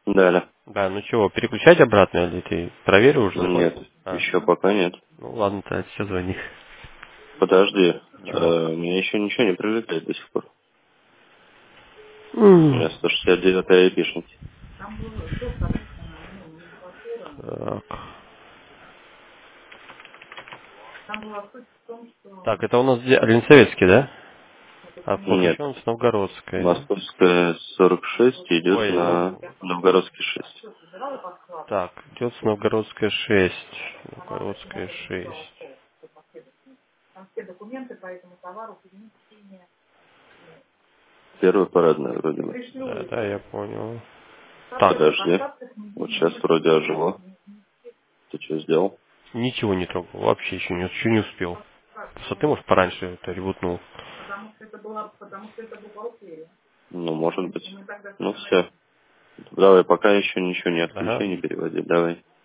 Далее. Да, ну чего, переключать обратно или ты проверил уже, Нет, закончил? А, еще пока нет. ну ладно, тогда сейчас звони. Подожди, Чего? мне еще ничего не прилетает до сих пор. У М. меня 169 айпишники. Так. Так, это у нас где? Ленсоветский, да? А Нет, помещен с Новгородской, да? московская 46 идет Ой, ну, на Новгородский 6. так, идет с Новгородская 6. Новгородская 6. Первая парадная вроде бы. Да, да, я понял. Так, Подожди. Вот сейчас вроде ожило. Ты что сделал? ничего не трогал, вообще еще не успел. Просто ты, может, пораньше это ребутнул. Ну, может быть. Ну, все. Давай, пока еще ничего не Ага. отключай, не переводи. Давай.